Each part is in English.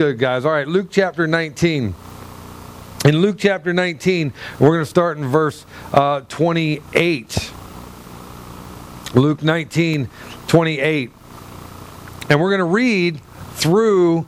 Good, guys. All right, Luke chapter 19. In Luke chapter 19, we're going to start in verse 28. Luke 19, 28. And we're going to read through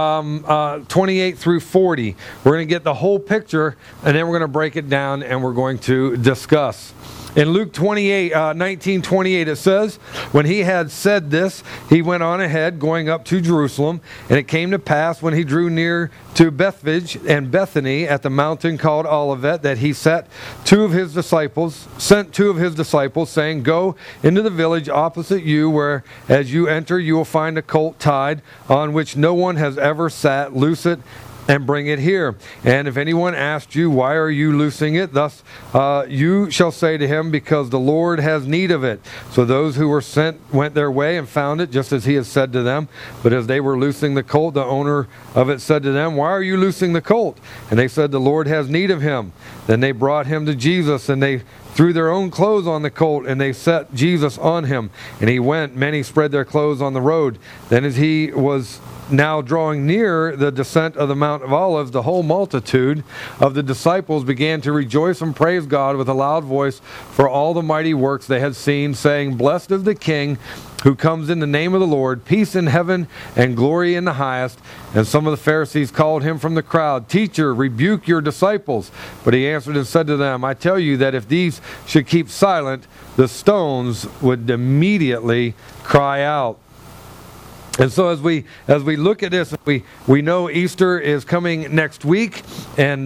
28 through 40. We're going to get the whole picture, and then we're going to break it down, and we're going to discuss. In Luke 19:28, it says, "When he had said this, he went on ahead, going up to Jerusalem. And it came to pass, when he drew near to Bethphage and Bethany at the mountain called Olivet, that he sent two of his disciples, saying, Go into the village opposite you, where as you enter you will find a colt tied, on which no one has ever sat. Loose it and bring it here. And if anyone asks you, Why are you loosing it? Thus you shall say to him, Because the Lord has need of it. So those who were sent went their way and found it, just as he had said to them. But as they were loosing the colt, the owner of it said to them, Why are you loosing the colt? And they said, The Lord has need of him. Then they brought him to Jesus, and they threw their own clothes on the colt, and they set Jesus on him. And he went. Many spread their clothes on the road. Then as he was now drawing near the descent of the Mount of Olives, the whole multitude of the disciples began to rejoice and praise God with a loud voice for all the mighty works they had seen, saying, Blessed is the King who comes in the name of the Lord, peace in heaven and glory in the highest. And some of the Pharisees called him from the crowd, Teacher, rebuke your disciples. But he answered and said to them, I tell you that if these should keep silent, the stones would immediately cry out. And so as we look at this, we know Easter is coming next week, and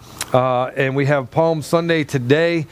we have Palm Sunday today.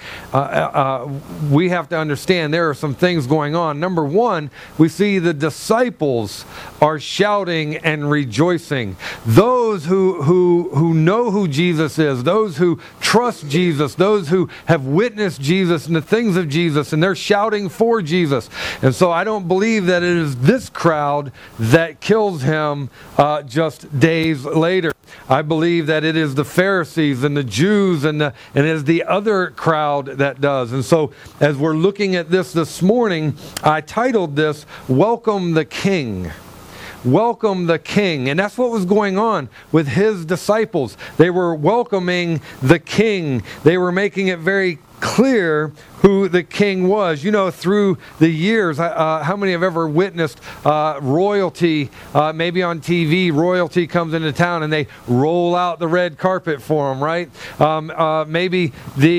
We have to understand there are some things going on. Number one, we see the disciples are shouting and rejoicing. Those who know who Jesus is, those who trust Jesus, those who have witnessed Jesus and the things of Jesus, and they're shouting for Jesus. And so I don't believe that it is this crowd that kills him just days later. I believe that it is the Pharisees and the Jews and it is the other crowd that does. And so as we're looking at this morning, I titled this, Welcome the King. Welcome the King. And that's what was going on with his disciples. They were welcoming the King. They were making it very clear who the King was. You know, through the years, how many have ever witnessed royalty, maybe on TV, royalty comes into town and they roll out the red carpet for them, right? Maybe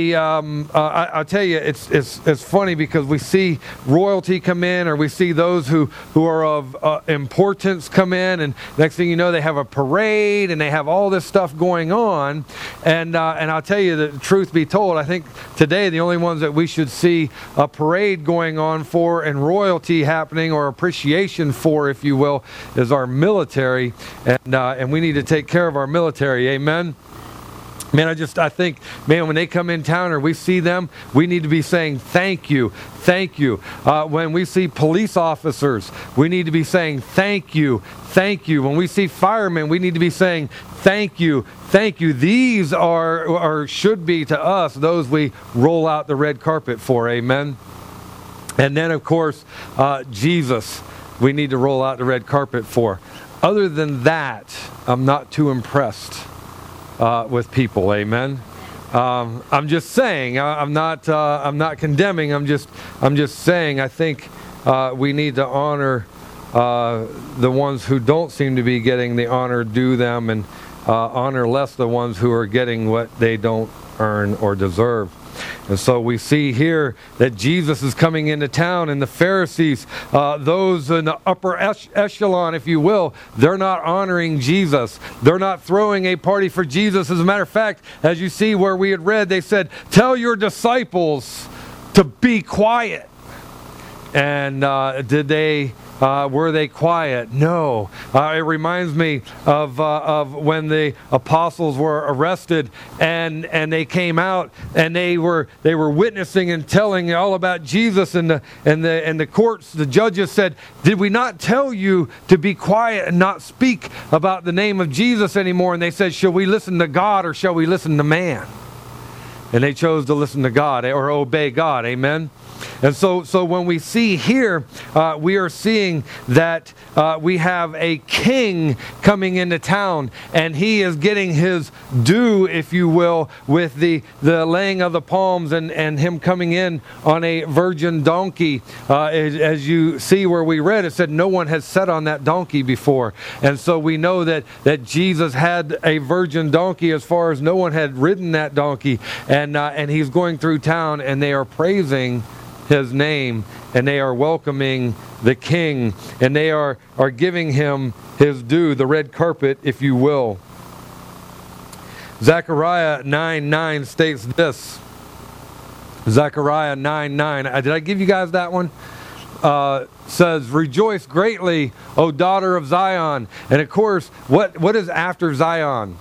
I'll tell you, it's funny because we see royalty come in, or we see those who are of importance come in, and next thing you know, they have a parade and they have all this stuff going on. And I'll tell you, the truth be told, I think today the only ones that we should see a parade going on for and royalty happening, or appreciation for, if you will, is our military, and we need to take care of our military. Amen. Man, I think, when they come in town or we see them, we need to be saying thank you, thank you. When we see police officers, we need to be saying thank you, thank you. When we see firemen, we need to be saying thank you, thank you. These are, or should be to us, those we roll out the red carpet for. Amen. And then, of course, Jesus, we need to roll out the red carpet for. Other than that, I'm not too impressed with people. Amen. I'm just saying. I'm not condemning. I'm just saying. I think we need to honor the ones who don't seem to be getting the honor due them, and honor less the ones who are getting what they don't earn or deserve. And so we see here that Jesus is coming into town, and the Pharisees, those in the upper echelon, if you will, they're not honoring Jesus. They're not throwing a party for Jesus. As a matter of fact, as you see where we had read, they said, Tell your disciples to be quiet. And were they quiet? No. It reminds me of when the apostles were arrested and they came out and they were witnessing and telling all about Jesus, and the courts, the judges said, Did we not tell you to be quiet and not speak about the name of Jesus anymore? And they said, Shall we listen to God or shall we listen to man? And they chose to listen to God, or obey God. Amen. And so when we see here, we are seeing that we have a king coming into town, and he is getting his due, if you will, with the laying of the palms and him coming in on a virgin donkey. As you see where we read, it said no one has sat on that donkey before. And so we know that Jesus had a virgin donkey as far as no one had ridden that donkey. And he's going through town, and they are praising his name, and they are welcoming the king, and they are giving him his due, the red carpet, if you will. Zechariah 9:9 states this. Zechariah 9:9. Did I give you guys that one? Says, rejoice greatly, O daughter of Zion. And of course, what is after Zion?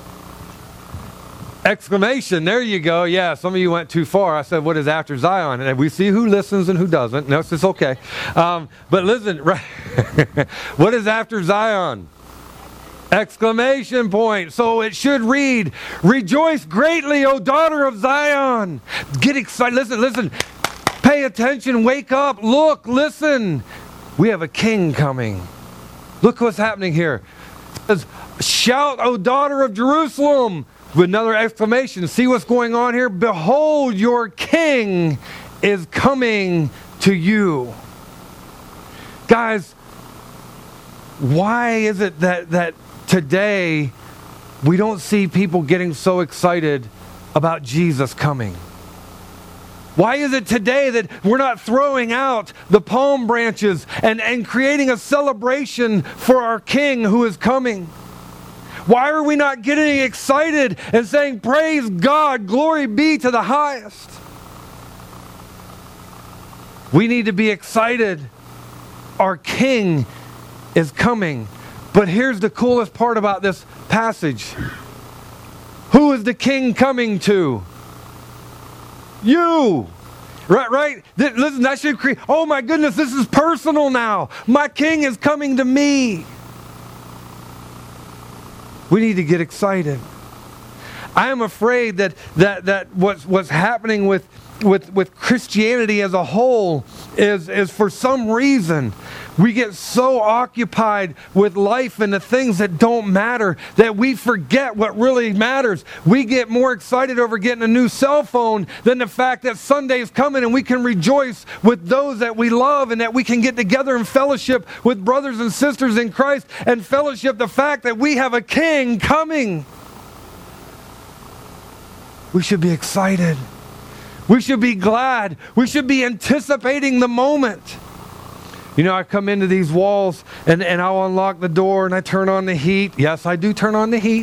Exclamation. There you go. Yeah, some of you went too far. I said, what is after Zion? And we see who listens and who doesn't. No, it's okay. But listen, right. What is after Zion? Exclamation point. So it should read, rejoice greatly, O daughter of Zion. Get excited. Listen. Pay attention. Wake up. Look, listen. We have a king coming. Look what's happening here. It says, shout, O daughter of Jerusalem. With another exclamation. See what's going on here? Behold, your king is coming to you. Guys, why is it that today we don't see people getting so excited about Jesus coming? Why is it today that we're not throwing out the palm branches and creating a celebration for our king who is coming? Why are we not getting excited and saying, praise God, glory be to the highest? We need to be excited. Our king is coming. But here's the coolest part about this passage. Who is the king coming to? You. Right? Listen, that should create, oh my goodness, this is personal now. My king is coming to me. We need to get excited. I am afraid that what's happening with Christianity as a whole is for some reason we get so occupied with life and the things that don't matter that we forget what really matters. We get more excited over getting a new cell phone than the fact that Sunday's coming and we can rejoice with those that we love and that we can get together in fellowship with brothers and sisters in Christ and fellowship the fact that we have a king coming. We should be excited. We should be glad. We should be anticipating the moment. You know, I come into these walls and I'll unlock the door and I turn on the heat. Yes, I do turn on the heat.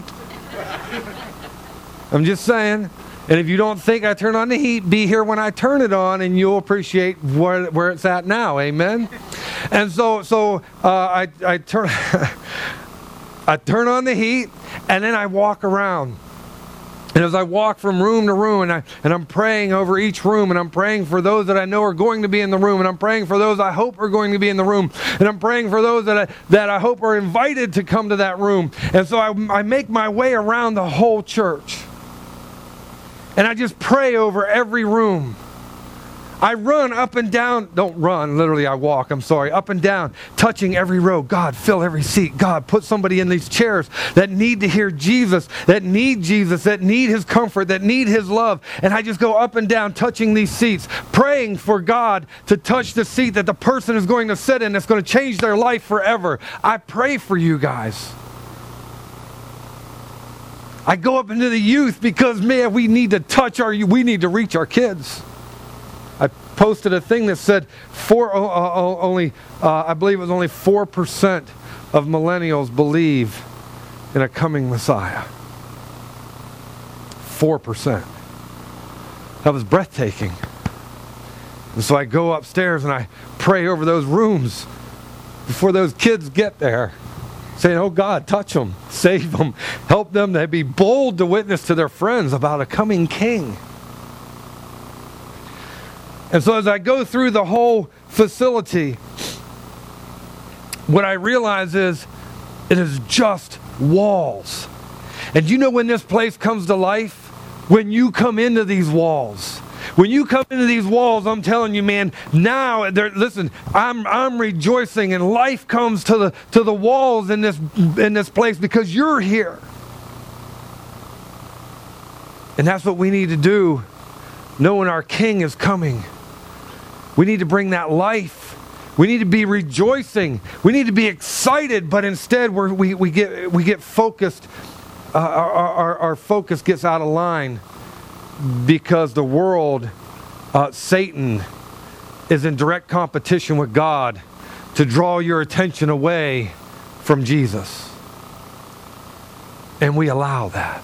I'm just saying. And if you don't think I turn on the heat, be here when I turn it on and you'll appreciate where it's at now. Amen? And so I turn I turn on the heat and then I walk around. And as I walk from room to room, and I'm praying over each room, and I'm praying for those that I know are going to be in the room, and I'm praying for those I hope are going to be in the room, and I'm praying for those that I hope are invited to come to that room. And so I make my way around the whole church. And I just pray over every room. I run up and down, don't run, literally I walk, up and down, touching every row. God, fill every seat. God, put somebody in these chairs that need to hear Jesus, that need His comfort, that need His love. And I just go up and down, touching these seats, praying for God to touch the seat that the person is going to sit in that's going to change their life forever. I pray for you guys. I go up into the youth because, man, we need to reach our kids. I posted a thing that said I believe it was only 4% of millennials believe in a coming Messiah. 4%. That was breathtaking. And so I go upstairs and I pray over those rooms before those kids get there, saying, oh God, touch them, save them, help them to be bold to witness to their friends about a coming king. And so as I go through the whole facility, what I realize is it is just walls. And you know when this place comes to life? When you come into these walls. When you come into these walls, I'm telling you, man, now, listen, I'm rejoicing, and life comes to the walls in this place because you're here. And that's what we need to do, knowing our King is coming. We need to bring that life. We need to be rejoicing. We need to be excited, but instead we get focused. Our focus gets out of line because the world, Satan, is in direct competition with God to draw your attention away from Jesus. And we allow that.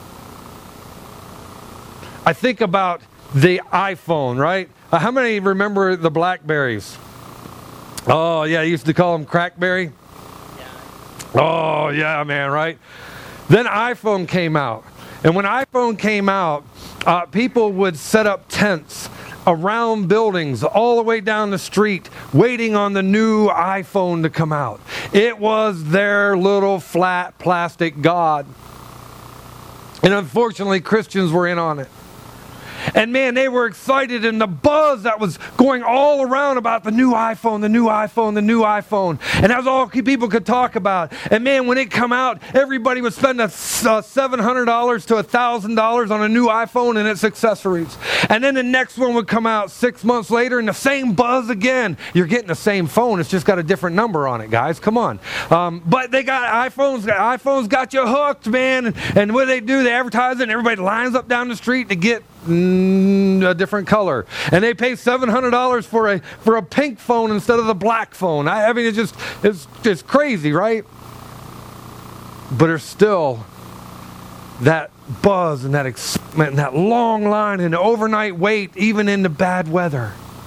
I think about the iPhone, right? How many remember the Blackberries? Oh, yeah, I used to call them Crackberry. Yeah. Oh, yeah, man, right? Then iPhone came out. And when iPhone came out, people would set up tents around buildings all the way down the street waiting on the new iPhone to come out. It was their little flat plastic god. And unfortunately, Christians were in on it. And man, they were excited, and the buzz that was going all around about the new iPhone, the new iPhone, the new iPhone. And that was all people could talk about. And man, when it come out, everybody would spend $700 to $1,000 on a new iPhone and its accessories. And then the next one would come out 6 months later, and the same buzz again. You're getting the same phone. It's just got a different number on it, guys. Come on. But they got iPhones. iPhones got you hooked, man. And what do? They advertise it, and everybody lines up down the street to get a different color, and they pay $700 for a pink phone instead of the black phone. I mean, it's just crazy, right? But there's still that buzz and that excitement and that long line and the overnight wait, even in the bad weather,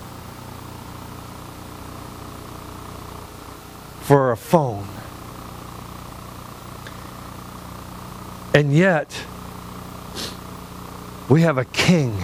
for a phone. And yet, we have a king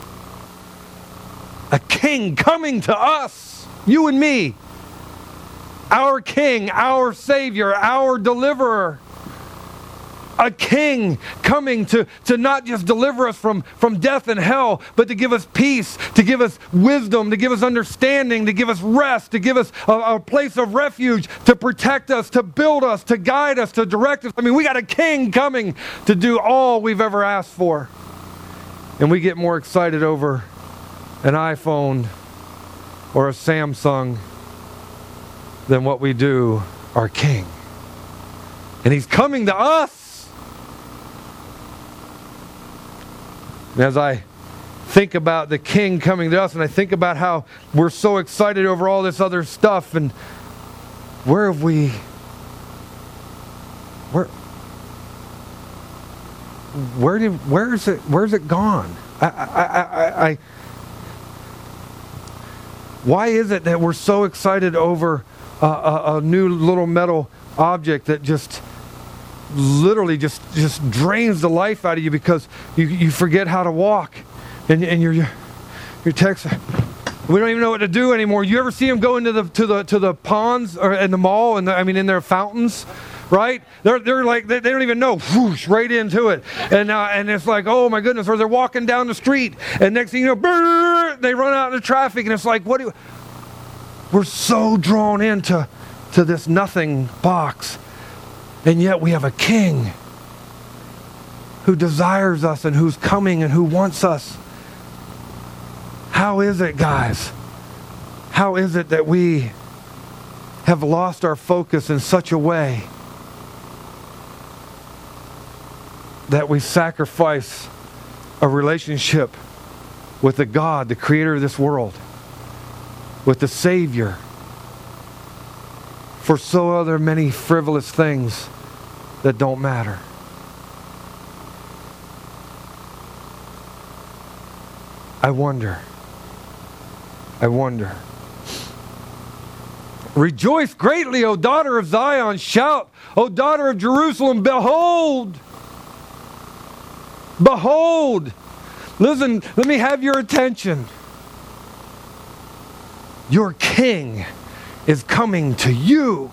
coming to us, you and me, our King, our Savior, our Deliverer, a King coming to not just deliver us from death and hell, but to give us peace, to give us wisdom, to give us understanding, to give us rest, to give us a place of refuge, to protect us, to build us, to guide us, to direct us. I mean, we got a King coming to do all we've ever asked for. And we get more excited over an iPhone or a Samsung than what we do our King. And He's coming to us. And as I think about the King coming to us, and I think about how we're so excited over all this other stuff, and where have we... Where's it gone? Why is it that we're so excited over a new little metal object that just literally just drains the life out of you because you forget how to walk, and your text, we don't even know what to do anymore. You ever see them go into the ponds or in the mall, and in their fountains? Right? They're like, they don't even know, whoosh, right into it. And it's like, oh my goodness, or they're walking down the street, and next thing you know, brrr, they run out into traffic, and it's like, we're so drawn into this nothing box. And yet we have a King who desires us and who's coming and who wants us. How is it, guys? How is it that we have lost our focus in such a way that we sacrifice a relationship with the God, the creator of this world, with the Savior, for so other many frivolous things that don't matter? I wonder. Rejoice greatly, O daughter of Zion. Shout, O daughter of Jerusalem. Behold. Behold. Listen, let me have your attention. Your King is coming to you.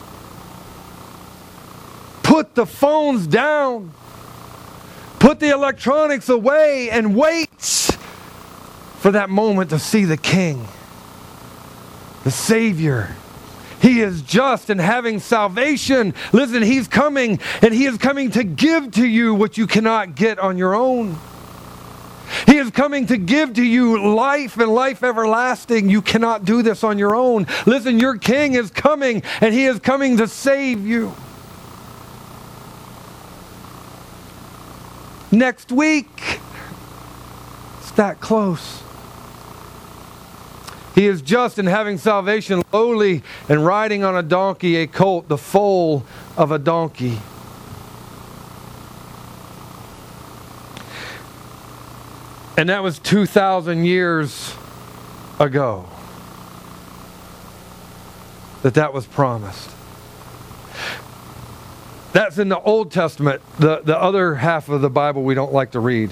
Put the phones down. Put the electronics away and wait. for that moment to see the King, the Savior. He is just and having salvation. Listen, He's coming, and He is coming to give to you what you cannot get on your own. He is coming to give to you life and life everlasting. You cannot do this on your own. Listen, your King is coming, and He is coming to save you. Next week, it's that close. He is just and having salvation, lowly and riding on a donkey, a colt, the foal of a donkey. And that was 2,000 years ago that was promised. That's in the Old Testament. The other half of the Bible we don't like to read.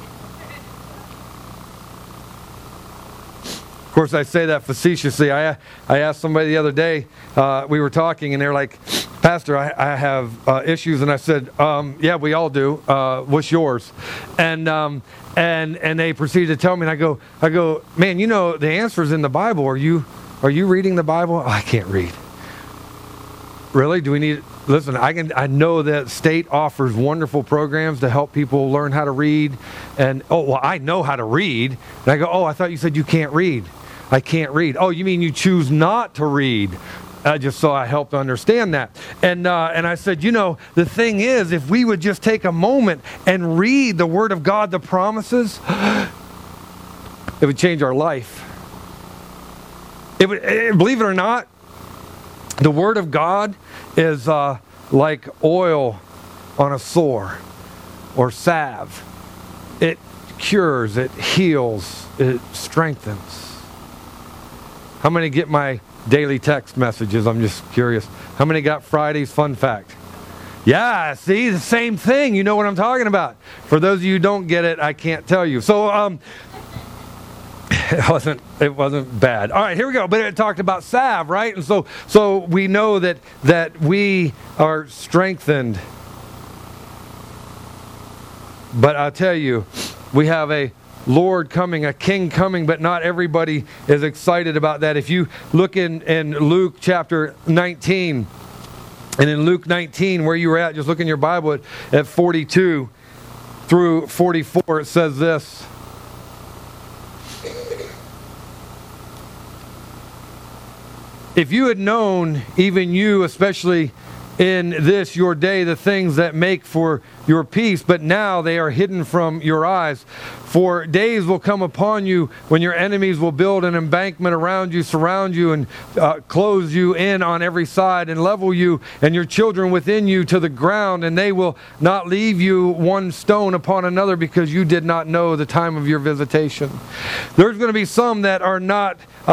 Of course, I say that facetiously. I asked somebody the other day, we were talking, and they're like, Pastor, I have issues. And I said, yeah, we all do. What's yours? And they proceeded to tell me, and I go, man, you know, the answer's in the Bible. Are you reading the Bible? Oh, I can't read. Really? Do we need... Listen, I know that state offers wonderful programs to help people learn how to read. And, oh, well, I know how to read. And I go, oh, I thought you said you can't read. I can't read. Oh, you mean you choose not to read? Just so I helped understand that. And I said, you know, the thing is, if we would just take a moment and read the Word of God, the promises, it would change our life. Believe it or not, the Word of God is like oil on a sore or salve. It cures, it heals, it strengthens. How many get my daily text messages? I'm just curious. How many got Friday's fun fact? Yeah, see, the same thing. You know what I'm talking about. For those of you who don't get it, I can't tell you. So, it wasn't bad. All right, here we go. But it talked about salve, right? And so we know that we are strengthened. But I'll tell you, we have a Lord coming, a King coming, but not everybody is excited about that. If you look in Luke chapter 19, and in Luke 19, where you were at, just look in your Bible at 42 through 44, it says this. If you had known, even you, especially in this your day, the things that make for your peace, but now they are hidden from your eyes. For days will come upon you when your enemies will build an embankment around you, surround you, and close you in on every side, and level you and your children within you to the ground, and they will not leave you one stone upon another, because you did not know the time of your visitation. There's going to be some that are not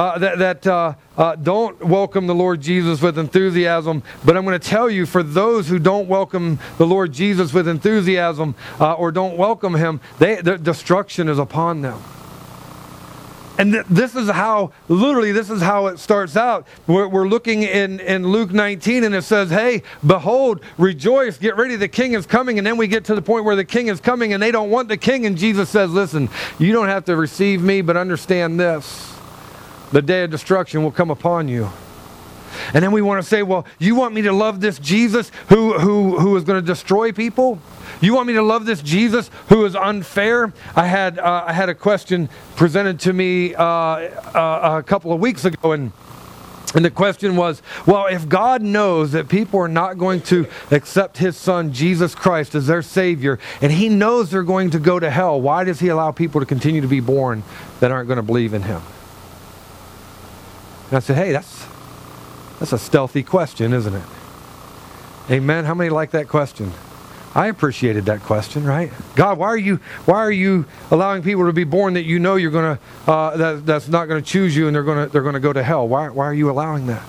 don't welcome the Lord Jesus with enthusiasm, but I'm going to tell you, for those who don't welcome the Lord Jesus with enthusiasm or don't welcome Him, the destruction is upon them. And this is how it starts out. We're looking in Luke 19, and it says, hey, behold, rejoice, get ready, the King is coming. And then we get to the point where the King is coming, and they don't want the King. And Jesus says, listen, you don't have to receive me, but understand this. The day of destruction will come upon you. And then we want to say, well, you want me to love this Jesus who is going to destroy people? You want me to love this Jesus who is unfair? I had a question presented to me a couple of weeks ago, and the question was, well, if God knows that people are not going to accept His Son, Jesus Christ, as their Savior, and He knows they're going to go to hell, why does He allow people to continue to be born that aren't going to believe in Him? And I said, hey, that's a stealthy question, isn't it? Amen. How many like that question? I appreciated that question, right? God, why are you allowing people to be born that you know you're going to that's not going to choose you, and they're going to go to hell? Why are you allowing that?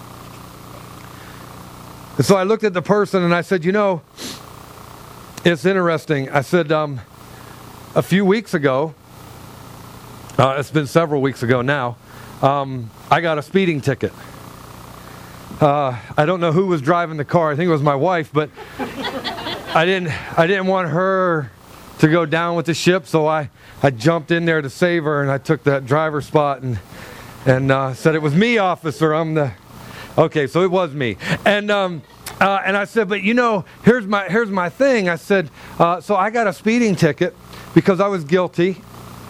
And so I looked at the person and I said, you know, it's interesting. I said, a few weeks ago, it's been several weeks ago now, I got a speeding ticket. I don't know who was driving the car. I think it was my wife, but I didn't want her to go down with the ship, so I jumped in there to save her, and I took that driver spot and said, "It was me, officer. I'm the..." Okay, so it was me. And I said, "But here's my thing." I said, "So I got a speeding ticket because I was guilty.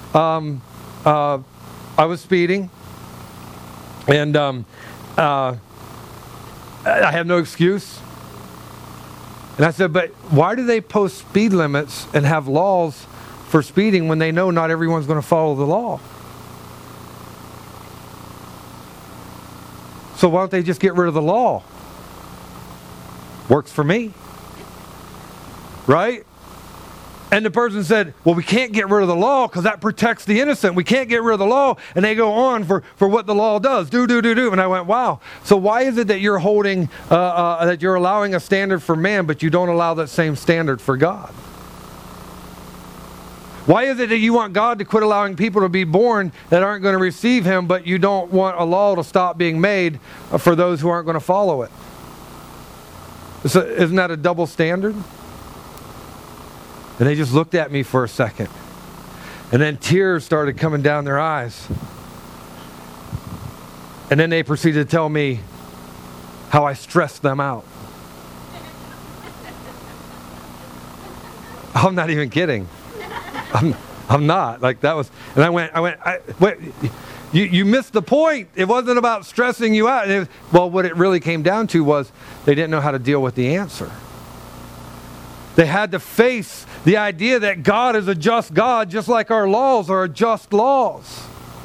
I was speeding, and I have no excuse." And I said, "But why do they post speed limits and have laws for speeding when they know not everyone's going to follow the law? So why don't they just get rid of the law? Works for me." Right? And the person said, "Well, we can't get rid of the law because that protects the innocent. We can't get rid of the law." And they go on for what the law does. Do. And I went, wow. So why is it that you're holding, that you're allowing a standard for man, but you don't allow that same standard for God? Why is it that you want God to quit allowing people to be born that aren't going to receive Him, but you don't want a law to stop being made for those who aren't going to follow it? So, isn't that a double standard? And they just looked at me for a second. And then tears started coming down their eyes. And then they proceeded to tell me how I stressed them out. I'm not even kidding. I'm not. Like that was, and I went, wait, you missed the point. It wasn't about stressing you out. Well, what it really came down to was they didn't know how to deal with the answer. They had to face the idea that God is a just God, just like our laws are just laws.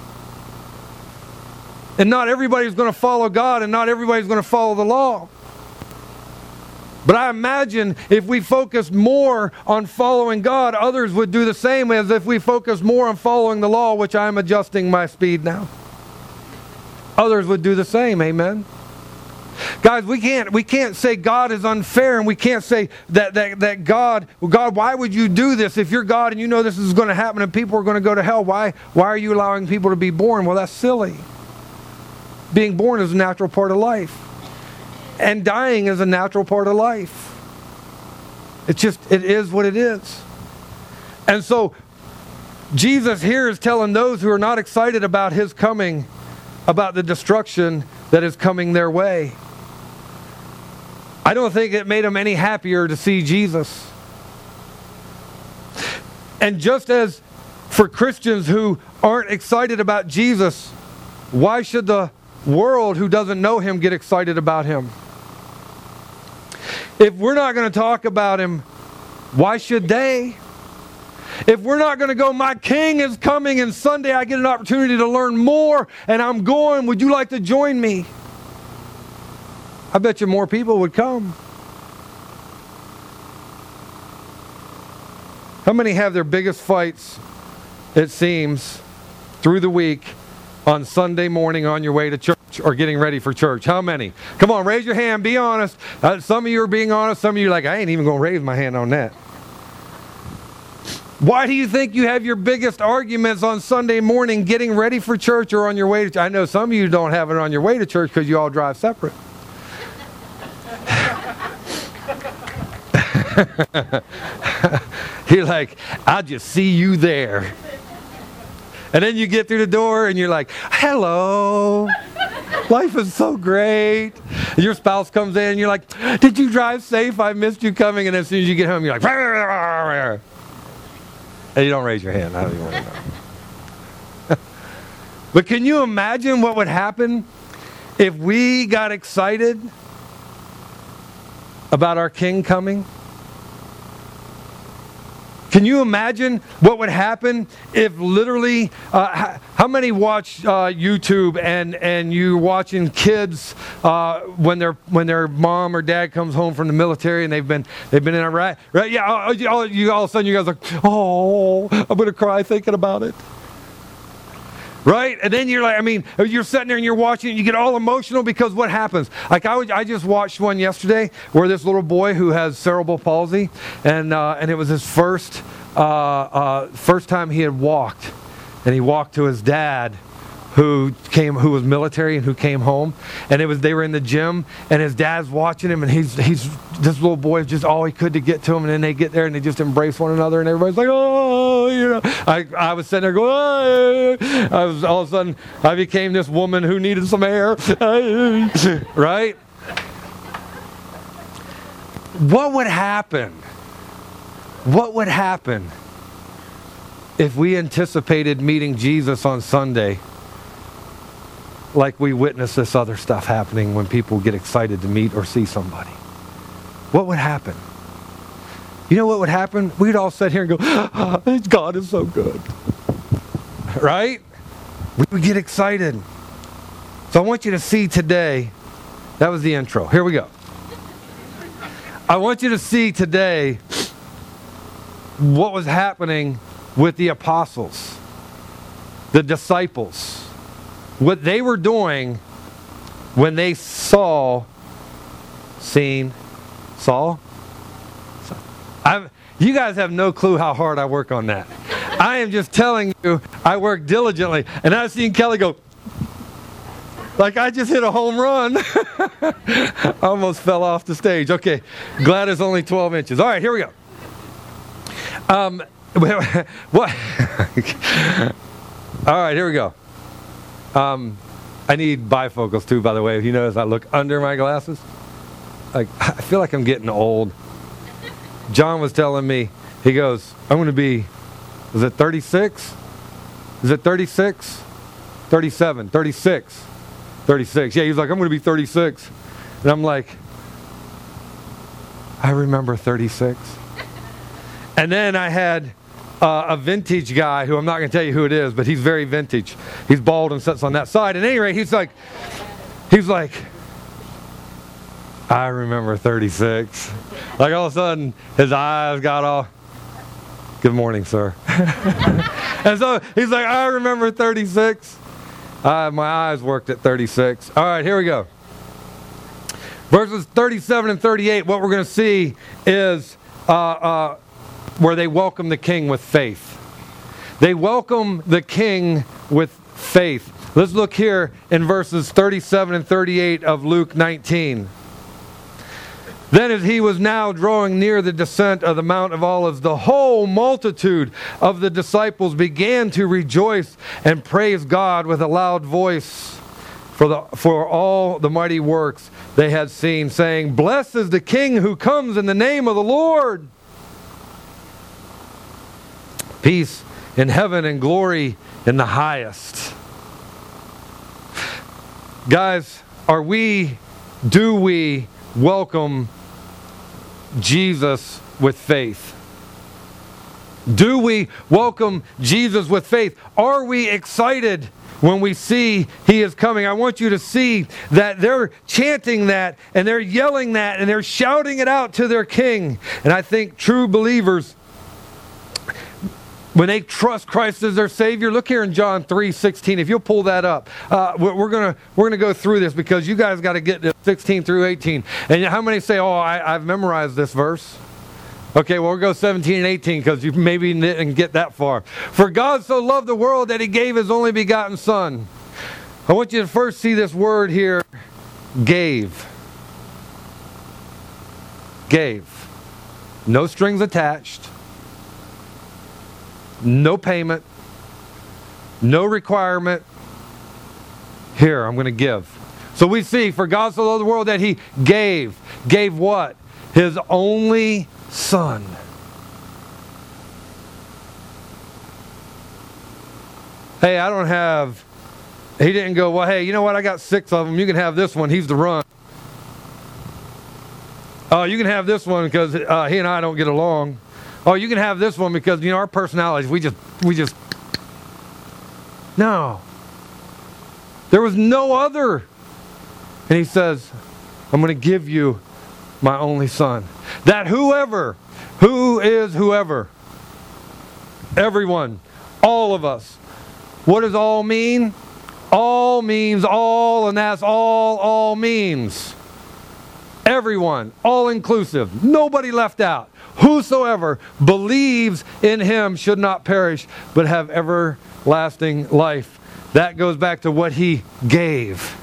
And not everybody's going to follow God, and not everybody's going to follow the law. But I imagine if we focused more on following God, others would do the same as if we focused more on following the law, which I'm adjusting my speed now. Others would do the same, amen? Guys, we can't say God is unfair, and we can't say that God, why would you do this? If you're God and you know this is going to happen and people are going to go to hell, why are you allowing people to be born? Well, that's silly. Being born is a natural part of life. And dying is a natural part of life. It is what it is. And so Jesus here is telling those who are not excited about His coming, about the destruction that is coming their way. I don't think it made them any happier to see Jesus. And just as for Christians who aren't excited about Jesus, why should the world who doesn't know Him get excited about Him? If we're not going to talk about Him, why should they? If we're not going to go, my King is coming, and Sunday I get an opportunity to learn more, and I'm going, would you like to join me? I bet you more people would come. How many have their biggest fights, it seems, through the week on Sunday morning on your way to church or getting ready for church? How many? Come on, raise your hand. Be honest. Some of you are being honest. Some of you are like, I ain't even going to raise my hand on that. Why do you think you have your biggest arguments on Sunday morning getting ready for church or on your way to church? I know some of you don't have it on your way to church because you all drive separate. You're like, I'll just see you there. And then you get through the door and you're like, hello. Life is so great. And your spouse comes in and you're like, did you drive safe? I missed you coming. And as soon as you get home, you're like, and you don't raise your hand. I don't even want to know. But can you imagine what would happen if we got excited about our King coming? Can you imagine what would happen if literally, how many watch YouTube and you watching kids when their mom or dad comes home from the military and they've been in Iraq, right? Yeah, all of a sudden you guys are like, oh, I'm gonna cry thinking about it. Right? And then you're like, I mean, you're sitting there and you're watching and you get all emotional because what happens? Like I just watched one yesterday where this little boy who has cerebral palsy and it was his first time he had walked, and he walked to his dad who was military and who came home, and they were in the gym, and his dad's watching him, and he's this little boy is just all he could to get to him, and then they get there and they just embrace one another, and everybody's like, oh, you know. I was sitting there going, oh. All of a sudden I became this woman who needed some air, right? What would happen? What would happen if we anticipated meeting Jesus on Sunday like we witness this other stuff happening when people get excited to meet or see somebody? What would happen? You know what would happen? We'd all sit here and go, oh, God is so good. Right? We would get excited. So I want you to see today, that was the intro. Here we go. I want you to see today what was happening with the apostles, the disciples, what they were doing when they saw. You guys have no clue how hard I work on that. I am just telling you, I work diligently. And I've seen Kelly go, like I just hit a home run. I almost fell off the stage. Okay, glad it's only 12 inches. All right, here we go. What? All right, here we go. I need bifocals too, by the way. If you notice, I look under my glasses. I feel like I'm getting old. John was telling me, he goes, I'm going to be, is it 36? Is it 36? 37, 36. 36. Yeah, he's like, I'm going to be 36. And I'm like, I remember 36. And then I had a vintage guy who I'm not going to tell you who it is, but he's very vintage. He's bald and sits on that side. At any rate, he's like, I remember 36. Like all of a sudden, his eyes got all, good morning, sir. And so he's like, I remember 36. My eyes worked at 36. All right, here we go. Verses 37 and 38, what we're going to see is where they welcome the king with faith. They welcome the king with faith. Let's look here in verses 37 and 38 of Luke 19. Then as he was now drawing near the descent of the Mount of Olives, the whole multitude of the disciples began to rejoice and praise God with a loud voice for all the mighty works they had seen, saying, Blessed is the King who comes in the name of the Lord. Peace in heaven and glory in the highest. Guys, do we welcome Jesus with faith? Do we welcome Jesus with faith? Are we excited when we see He is coming? I want you to see that they're chanting that, and they're yelling that, and they're shouting it out to their King. And I think true believers, when they trust Christ as their Savior, look here in John 3:16. If you'll pull that up, we're gonna go through this because you guys got to get to 16 through 18. And how many say, "Oh, I've memorized this verse"? Okay, well, we'll go 17 and 18 because you maybe didn't get that far. For God so loved the world that He gave His only begotten Son. I want you to first see this word here, gave. Gave. No strings attached. No payment, no requirement. Here, I'm going to give. So we see, for God so loved the world that He gave. Gave what? His only Son. Hey, He didn't go, well, hey, you know what? I got 6 of them. You can have this one. He's the run. Oh, you can have this one because he and I don't get along. Oh, you can have this one because, our personalities, we just... No. There was no other. And He says, I'm going to give you my only Son. That whoever, everyone, all of us. What does all mean? All means all, and that's all means. Everyone, all inclusive, nobody left out. Whosoever believes in Him should not perish, but have everlasting life. That goes back to what he gave.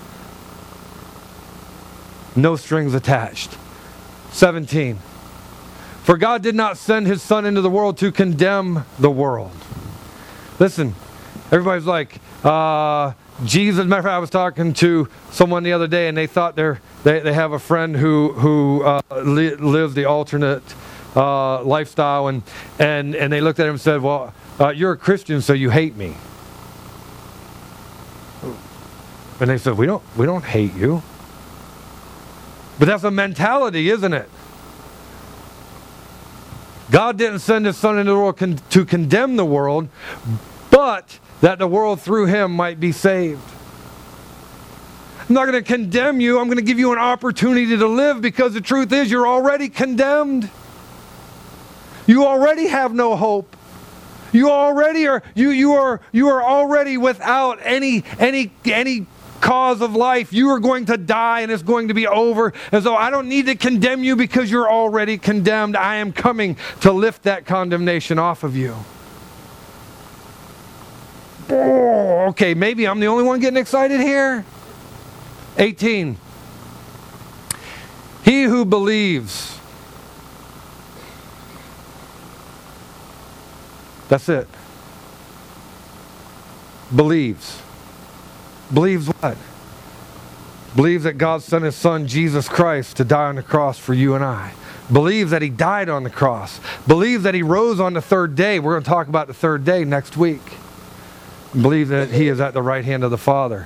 No strings attached. 17. For God did not send his Son into the world to condemn the world. Listen, everybody's like, Jesus. As a matter of fact, I was talking to someone the other day, and they thought they have a friend who lives the alternate lifestyle, and they looked at him and said, well, you're a Christian, so you hate me. And they said, we don't hate you. But that's a mentality, isn't it? God didn't send his Son into the world to condemn the world, but that the world through him might be saved. I'm not going to condemn you. I'm going to give you an opportunity to live, because the truth is you're already condemned. You already have no hope. You already are you are already without any cause of life. You are going to die, and it's going to be over. And so I don't need to condemn you, because you're already condemned. I am coming to lift that condemnation off of you. Oh, okay, maybe I'm the only one getting excited here. 18. He who believes. That's it. Believes. Believes what? Believes that God sent his Son, Jesus Christ, to die on the cross for you and I. Believes that he died on the cross. Believes that he rose on the third day. We're going to talk about the third day next week. Believe that he is at the right hand of the Father.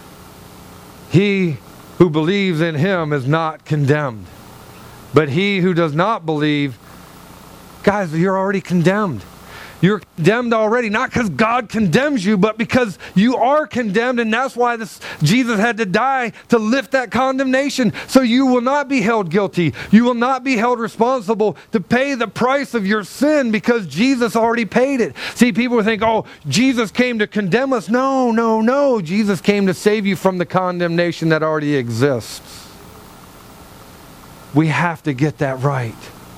He who believes in him is not condemned. But he who does not believe, guys, you're already condemned. You're condemned already, not because God condemns you, but because you are condemned, and that's why Jesus had to die, to lift that condemnation. So you will not be held guilty. You will not be held responsible to pay the price of your sin, because Jesus already paid it. See, people think, oh, Jesus came to condemn us. No, no, no. Jesus came to save you from the condemnation that already exists. We have to get that right.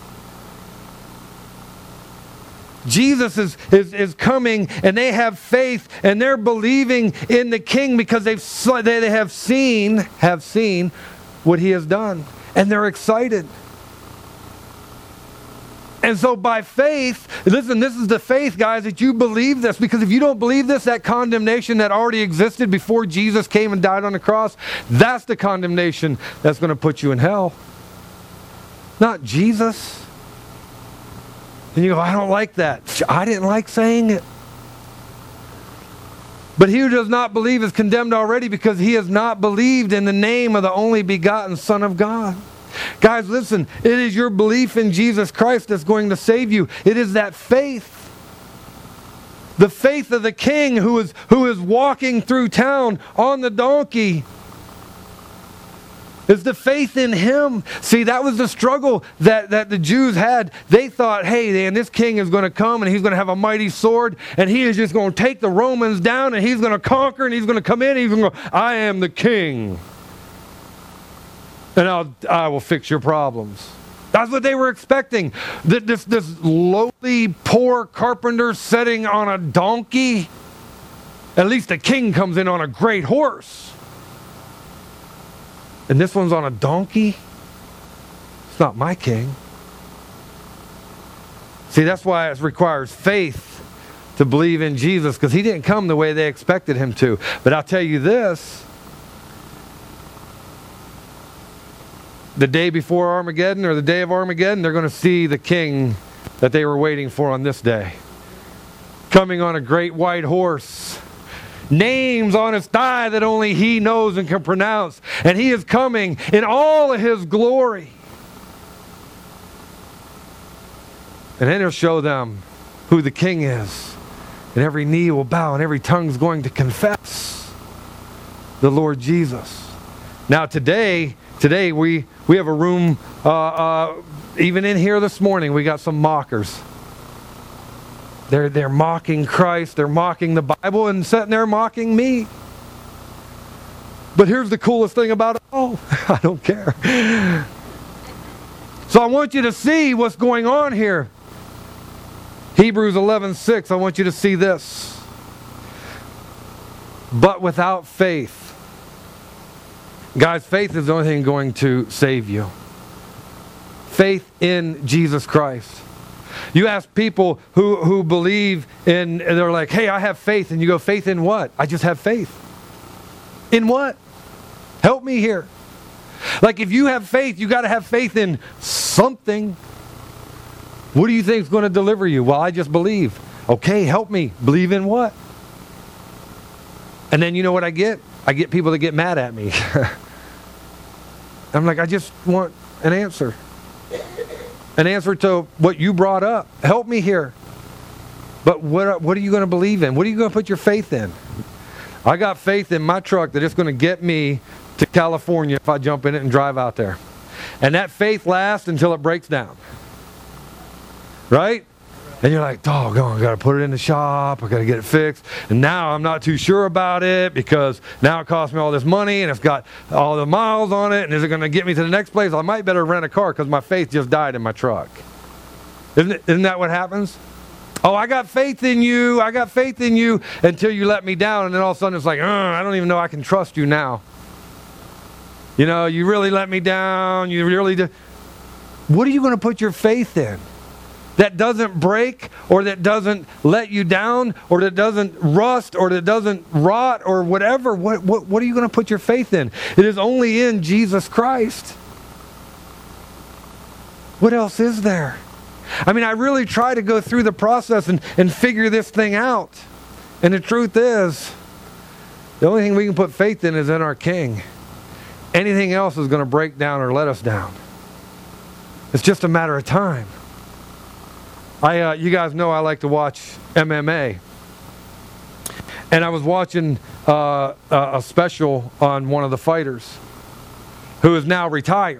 Jesus is coming, and they have faith, and they're believing in the King, because they have seen what he has done, and they're excited. And so by faith, listen, this is the faith, guys, that you believe this, because if you don't believe this, that condemnation that already existed before Jesus came and died on the cross, that's the condemnation that's going to put you in hell. Not Jesus. And you go, I don't like that. I didn't like saying it. But he who does not believe is condemned already, because he has not believed in the name of the only begotten Son of God. Guys, listen, it is your belief in Jesus Christ that's going to save you. It is that faith. The faith of the King who is walking through town on the donkey. It's the faith in him. See, that was the struggle that the Jews had. They thought, hey, man, this king is going to come, and he's going to have a mighty sword, and he is just going to take the Romans down, and he's going to conquer, and he's going to come in, and he's going to go, I am the king, and I will fix your problems. That's what they were expecting. This lowly, poor carpenter sitting on a donkey. At least the king comes in on a great horse. And this one's on a donkey? It's not my king. See, that's why it requires faith to believe in Jesus, because he didn't come the way they expected him to. But I'll tell you this. The day before Armageddon, or the day of Armageddon, they're going to see the king that they were waiting for on this day. Coming on a great white horse. Names on his thigh that only he knows and can pronounce. And he is coming in all of his glory. And then he'll show them who the king is. And every knee will bow, and every tongue is going to confess the Lord Jesus. Now today we have a room, even in here this morning, we got some mockers. They're mocking Christ, they're mocking the Bible, and sitting there mocking me. But here's the coolest thing about it all. I don't care. So I want you to see what's going on here. Hebrews 11:6, I want you to see this. But without faith, guys, faith is the only thing going to save you. Faith in Jesus Christ. You ask people who believe in, and they're like, hey, I have faith. And you go, faith in what? I just have faith. In what? Help me here. Like if you have faith, you got to have faith in something. What do you think is going to deliver you? Well, I just believe. Okay, help me. Believe in what? And then you know what I get? I get people that get mad at me. I'm like, I just want an answer. An answer to what you brought up. Help me here. But what are you going to believe in? What are you going to put your faith in? I got faith in my truck that it's going to get me to California if I jump in it and drive out there. And that faith lasts until it breaks down. Right? And you're like, doggone, I got to put it in the shop. I got to get it fixed. And now I'm not too sure about it because now it costs me all this money and it's got all the miles on it. And is it going to get me to the next place? I might better rent a car because my faith just died in my truck. Isn't that what happens? Oh, I got faith in you. I got faith in you until you let me down. And then all of a sudden it's like, I don't even know I can trust you now. You know, you really let me down. You really do. What are you going to put your faith in? That doesn't break, or that doesn't let you down, or that doesn't rust, or that doesn't rot, or whatever. What are you going to put your faith in? It is only in Jesus Christ. What else is there? I mean, I really try to go through the process and figure this thing out. And the truth is, the only thing we can put faith in is in our King. Anything else is going to break down or let us down. It's just a matter of time. You guys know I like to watch MMA. And I was watching a special on one of the fighters who is now retired.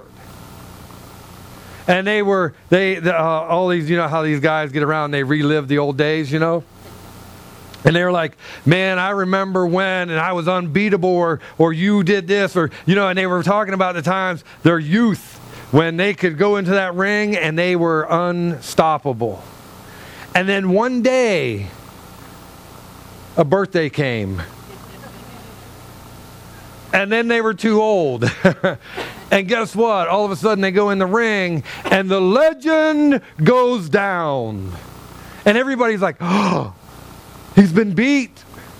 And all these, you know how these guys get around, they relive the old days, you know? And they were like, man, I remember when, and I was unbeatable, or you did this, or, you know, and they were talking about the times, their youth, when they could go into that ring and they were unstoppable. And then one day, a birthday came. And then they were too old. And guess what? All of a sudden they go in the ring and the legend goes down. And everybody's like, oh, he's been beat.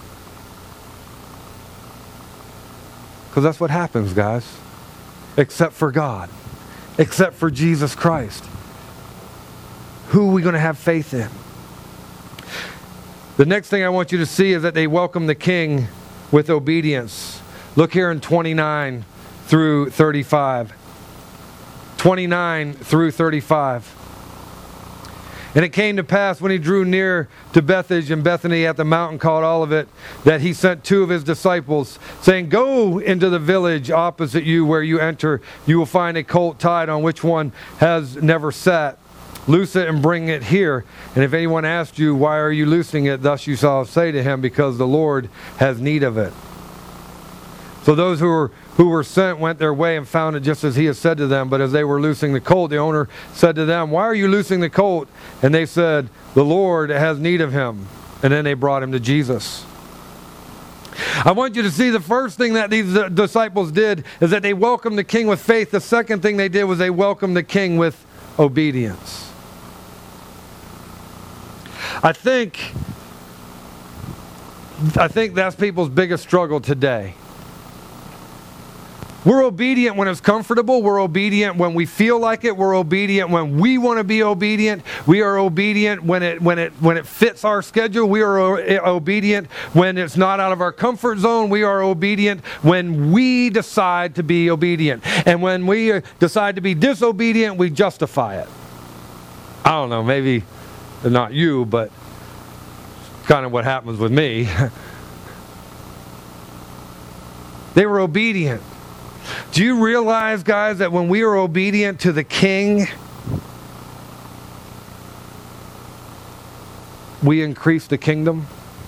Because that's what happens, guys. Except for God. Except for Jesus Christ. Who are we going to have faith in? The next thing I want you to see is that they welcome the king with obedience. Look here in 29 through 35. 29 through 35. And it came to pass when he drew near to Bethphage and Bethany at the mountain called Olivet, that he sent two of his disciples, saying, go into the village opposite you where you enter. You will find a colt tied on which one has never sat. Loose it and bring it here. And if anyone asks you, why are you loosing it? Thus you shall say to him, because the Lord has need of it. So those who were sent went their way and found it just as he had said to them. But as they were loosing the colt, the owner said to them, why are you loosing the colt? And they said, the Lord has need of him. And then they brought him to Jesus. I want you to see the first thing that these disciples did is that they welcomed the king with faith. The second thing they did was they welcomed the king with obedience. I think that's people's biggest struggle today. We're obedient when it's comfortable. We're obedient when we feel like it. We're obedient when we want to be obedient. We are obedient when it fits our schedule. We are obedient when it's not out of our comfort zone. We are obedient when we decide to be obedient. And when we decide to be disobedient, we justify it. I don't know, maybe not you, but kind of what happens with me. They were obedient. Do you realize, guys, that when we are obedient to the king, we increase the kingdom?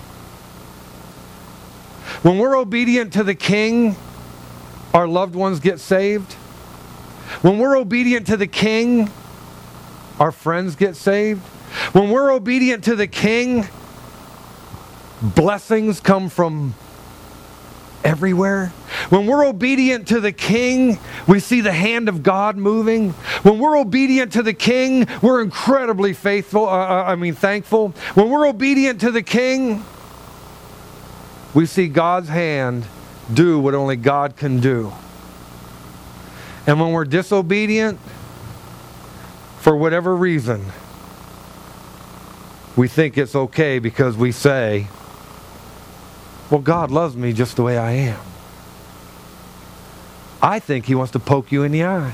When we're obedient to the king, our loved ones get saved. When we're obedient to the king, our friends get saved. When we're obedient to the king, blessings come from everywhere. When we're obedient to the King, we see the hand of God moving. When we're obedient to the King, we're incredibly thankful. When we're obedient to the King, we see God's hand do what only God can do. And when we're disobedient, for whatever reason, we think it's okay because we say, well, God loves me just the way I am. I think He wants to poke you in the eye.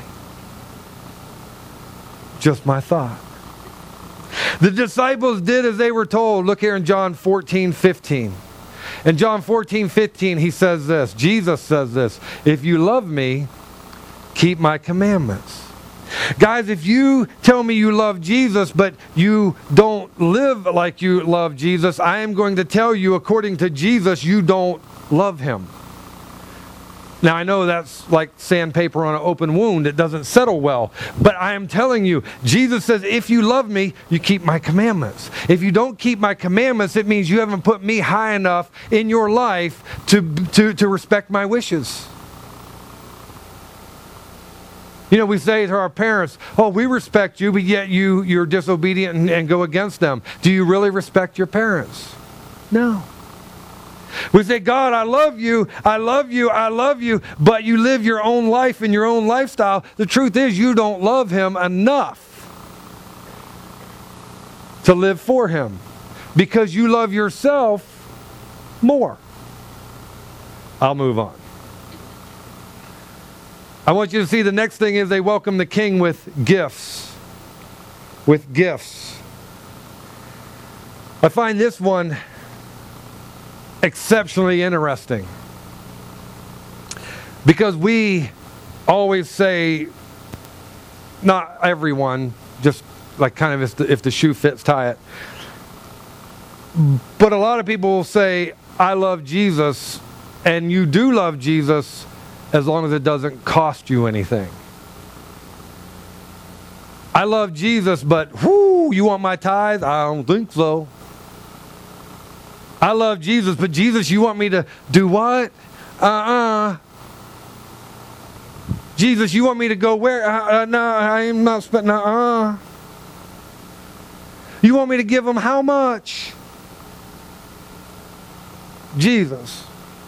Just my thought. The disciples did as they were told. Look here in John 14:15. In John 14:15, He says this. Jesus says this. If you love me, keep my commandments. Guys, if you tell me you love Jesus, but you don't live like you love Jesus, I am going to tell you, according to Jesus, you don't love Him. Now, I know that's like sandpaper on an open wound. It doesn't settle well. But I am telling you, Jesus says, if you love me, you keep my commandments. If you don't keep my commandments, it means you haven't put me high enough in your life to respect my wishes. You know, we say to our parents, oh, we respect you, but yet you're disobedient and go against them. Do you really respect your parents? No. We say, God, I love you, I love you, I love you, but you live your own life in your own lifestyle. The truth is you don't love Him enough to live for Him because you love yourself more. I'll move on. I want you to see the next thing is they welcome the King with gifts. With gifts. I find this one exceptionally interesting. Because we always say, not everyone, just like kind of if the shoe fits, tie it. But a lot of people will say, I love Jesus, and you do love Jesus as long as it doesn't cost you anything. I love Jesus, but you want my tithe? I don't think so. I love Jesus, but Jesus, you want me to do what? Jesus, you want me to go where? No, I am not spending. You want me to give Him how much? Jesus.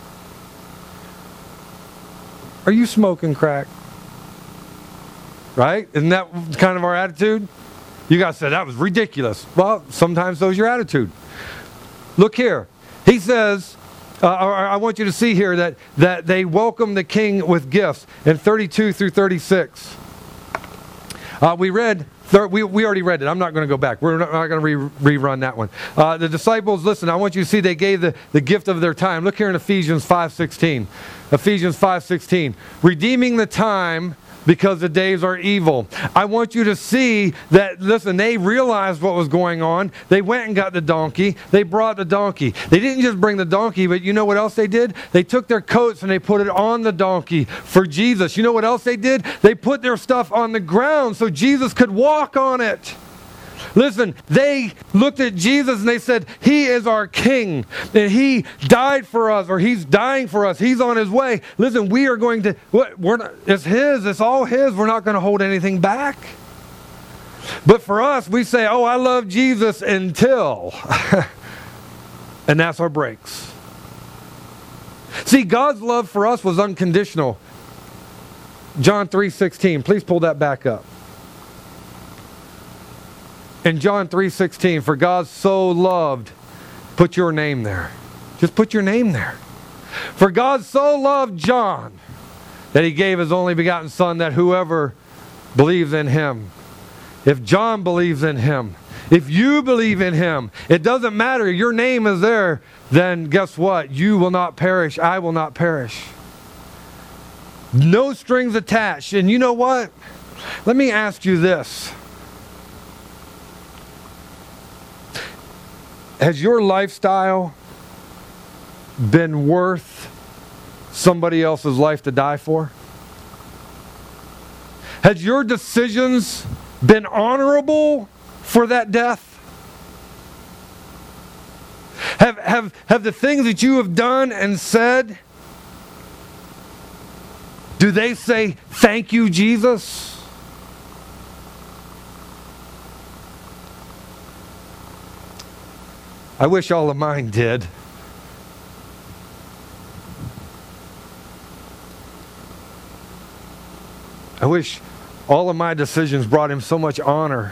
Are you smoking crack? Right? Isn't that kind of our attitude? You guys said that was ridiculous. Well, sometimes so is your attitude. Look here. He says, I want you to see here that they welcome the King with gifts in 32 through 36. We already read it. I'm not going to go back. We're not going to rerun that one. The disciples, listen, I want you to see they gave the gift of their time. Look here in Ephesians 5:16. Ephesians 5:16. Redeeming the time because the days are evil. I want you to see that, listen, they realized what was going on. They went and got the donkey. They brought the donkey. They didn't just bring the donkey, but you know what else they did? They took their coats and they put it on the donkey for Jesus. You know what else they did? They put their stuff on the ground so Jesus could walk on it. Listen, they looked at Jesus and they said, He is our King, and He died for us, or He's dying for us. He's on His way. Listen, we are going to, it's His, it's all His. We're not going to hold anything back. But for us, we say, oh, I love Jesus until, and that's our breaks. See, God's love for us was unconditional. John 3:16, please pull that back up. In John 3:16, for God so loved, put your name there. Just put your name there. For God so loved John that He gave His only begotten Son, that whoever believes in Him, if John believes in Him, if you believe in Him, it doesn't matter, your name is there, then guess what? You will not perish, I will not perish. No strings attached. And you know what? Let me ask you this. Has your lifestyle been worth somebody else's life to die for? Has your decisions been honorable for that death? Have the things that you have done and said Do they say, thank you, Jesus? I wish all of mine did. I wish all of my decisions brought him so much honor.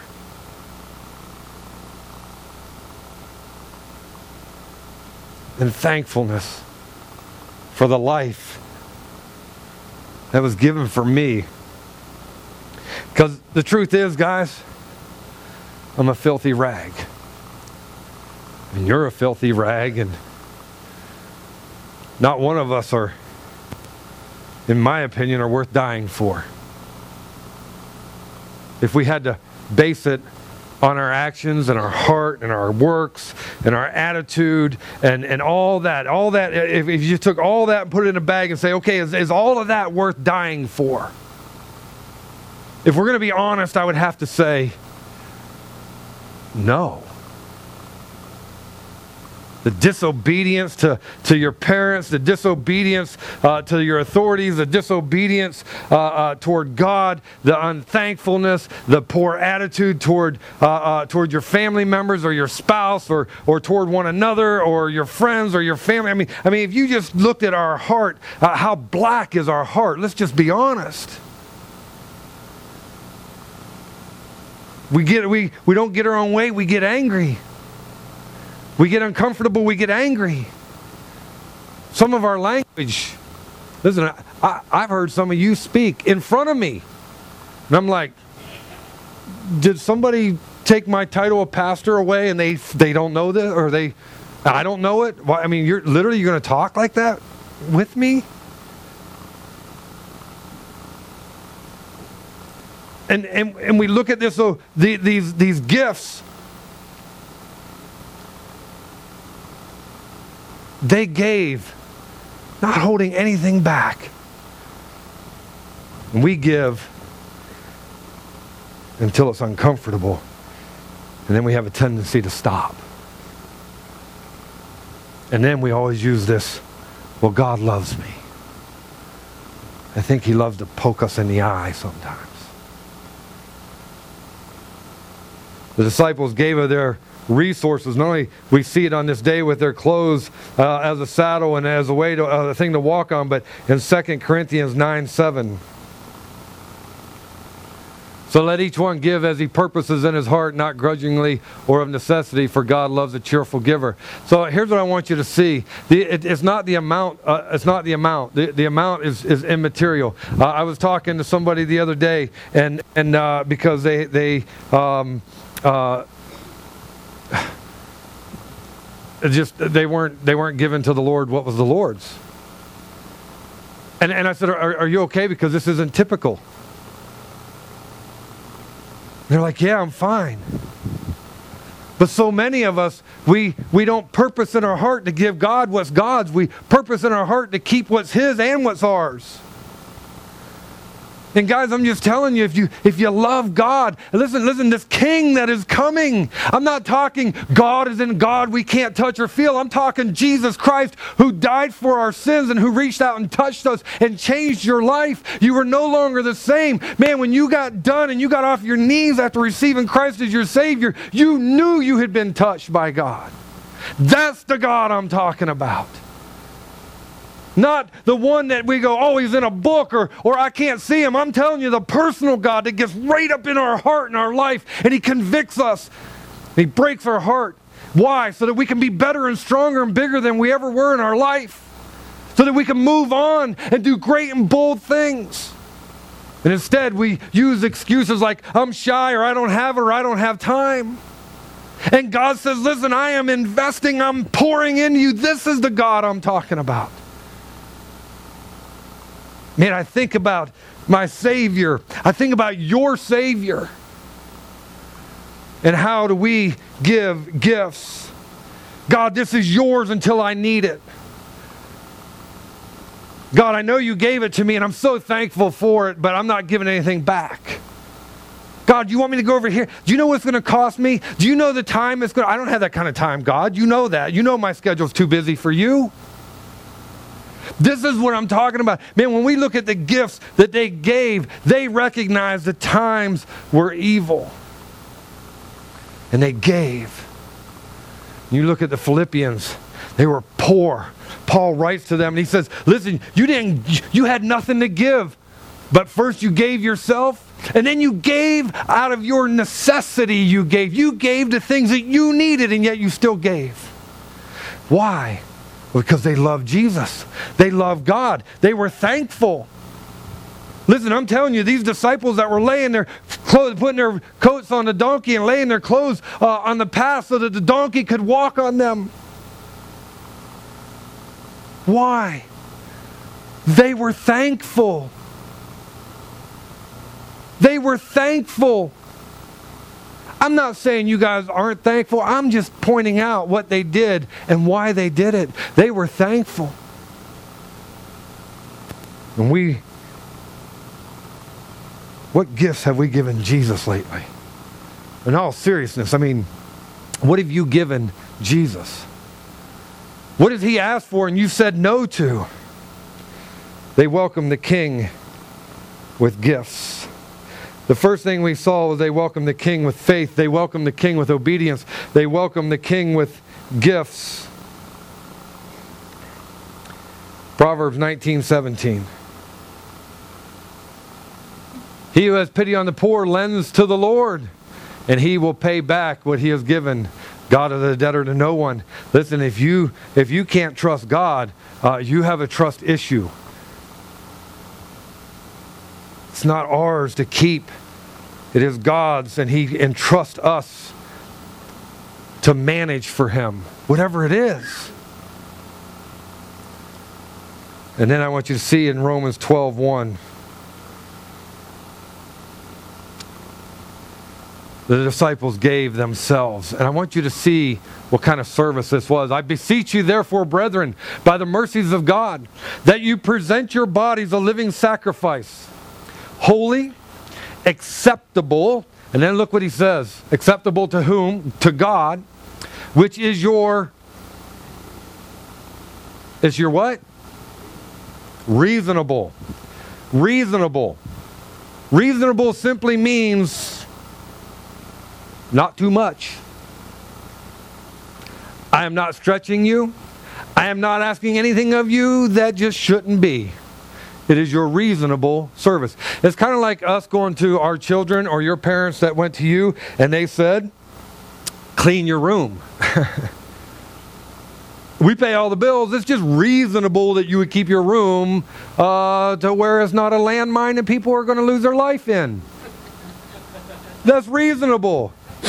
And thankfulness for the life that was given for me. Because the truth is, guys, I'm a filthy rag. And you're a filthy rag, and not one of us are, in my opinion, are worth dying for. If we had to base it on our actions and our heart and our works and our attitude and all that, if you took all that and put it in a bag and say, okay, is all of that worth dying for? If we're going to be honest, I would have to say, no. The disobedience to your parents, the disobedience to your authorities, the disobedience toward God, the unthankfulness, the poor attitude toward your family members or your spouse or toward one another or your friends or your family. I mean, if you just looked at our heart, how black is our heart? Let's just be honest. We don't get our own way. We get angry. We get uncomfortable, we get angry. Some of our language, listen, I've heard some of you speak in front of me. And I'm like, did somebody take my title of pastor away and they don't know this? Or I don't know it? Well, I mean, you're going to talk like that with me? And we look at this, so these gifts, they gave, not holding anything back. And we give until it's uncomfortable. And then we have a tendency to stop. And then we always use this, well, God loves me. I think He loves to poke us in the eye sometimes. The disciples gave of their resources. Not only we see it on this day with their clothes as a saddle and as a way to a thing to walk on, but in 2 Corinthians 9:7. So let each one give as he purposes in his heart, not grudgingly or of necessity, for God loves a cheerful giver. So here's what I want you to see. It's not the amount. It's not the amount. The amount is immaterial. I was talking to somebody the other day, and because they weren't given to the Lord what was the Lord's. And I said, are you okay? Because this isn't typical. They're like, yeah, I'm fine. But so many of us, we don't purpose in our heart to give God what's God's. We purpose in our heart to keep what's His and what's ours. And guys, I'm just telling you, if you love God, listen, this King that is coming, I'm not talking God is in God we can't touch or feel. I'm talking Jesus Christ who died for our sins and who reached out and touched us and changed your life. You were no longer the same. Man, when you got done and you got off your knees after receiving Christ as your Savior, you knew you had been touched by God. That's the God I'm talking about. Not the one that we go, oh, He's in a book or I can't see Him. I'm telling you, the personal God that gets right up in our heart and our life, and He convicts us. He breaks our heart. Why? So that we can be better and stronger and bigger than we ever were in our life. So that we can move on and do great and bold things. And instead, we use excuses like, I'm shy, or I don't have it, or I don't have time. And God says, listen, I am investing, I'm pouring into you. This is the God I'm talking about. Man, I think about my Savior. I think about your Savior. And how do we give gifts? God, this is yours until I need it. God, I know you gave it to me and I'm so thankful for it, but I'm not giving anything back. God, you want me to go over here? Do you know what it's going to cost me? Do you know the time it's going to... I don't have that kind of time, God. You know that. You know my schedule's too busy for you. This is what I'm talking about. Man, when we look at the gifts that they gave, they recognized the times were evil. And they gave. You look at the Philippians, they were poor. Paul writes to them and he says, listen, you had nothing to give. But first you gave yourself, and then you gave out of your necessity you gave. You gave the things that you needed, and yet you still gave. Why? Because they loved Jesus. They loved God. They were thankful. Listen, I'm telling you, these disciples that were laying their clothes, putting their coats on the donkey and laying their clothes on the path so that the donkey could walk on them. Why? They were thankful. They were thankful. I'm not saying you guys aren't thankful. I'm just pointing out what they did and why they did it. They were thankful. And what gifts have we given Jesus lately? In all seriousness, I mean, what have you given Jesus? What did he ask for and you said no to? They welcomed the king with gifts. The first thing we saw was they welcomed the king with faith. They welcomed the king with obedience. They welcomed the king with gifts. Proverbs 19:17. He who has pity on the poor lends to the Lord, and he will pay back what he has given. God is a debtor to no one. Listen, if you can't trust God, you have a trust issue. It's not ours to keep. It is God's, and he entrusts us to manage for him, whatever it is. And then I want you to see in Romans 12:1. The disciples gave themselves. And I want you to see what kind of service this was. I beseech you, therefore, brethren, by the mercies of God, that you present your bodies a living sacrifice, holy, acceptable, and then look what he says. Acceptable to whom? To God, which is your what? Reasonable. Reasonable. Reasonable simply means not too much. I am not stretching you. I am not asking anything of you that just shouldn't be. It is your reasonable service. It's kind of like us going to our children or your parents that went to you and they said, clean your room. We pay all the bills. It's just reasonable that you would keep your room to where it's not a landmine and people are going to lose their life in. That's reasonable.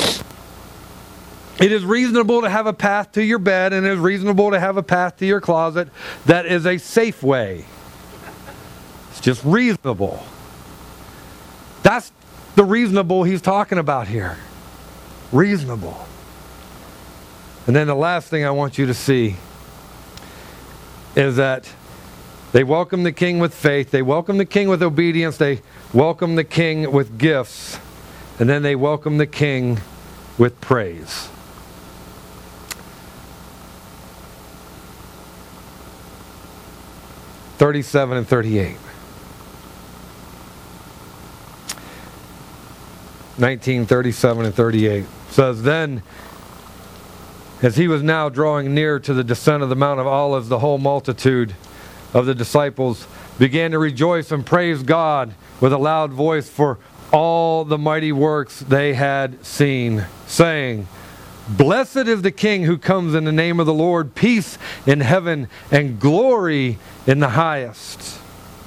It is reasonable to have a path to your bed, and it is reasonable to have a path to your closet that is a safe way. It's just reasonable. That's the reasonable he's talking about here. Reasonable. And then the last thing I want you to see is that they welcome the king with faith, they welcome the king with obedience, they welcome the king with gifts, and then they welcome the king with praise. (37 and 38). 19:37 and 38 says, Then, as he was now drawing near to the descent of the Mount of Olives, the whole multitude of the disciples began to rejoice and praise God with a loud voice for all the mighty works they had seen, saying, Blessed is the King who comes in the name of the Lord, peace in heaven and glory in the highest.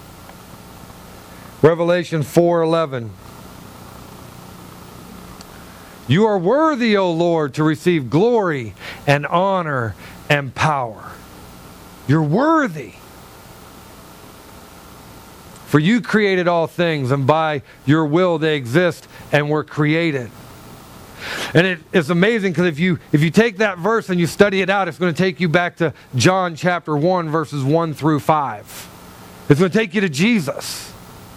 Revelation 4:11. You are worthy, O Lord, to receive glory and honor and power. You're worthy. For you created all things, and by your will they exist and were created. And it's amazing because if you take that verse and you study it out, it's going to take you back to John chapter 1, verses 1 through 5. It's going to take you to Jesus.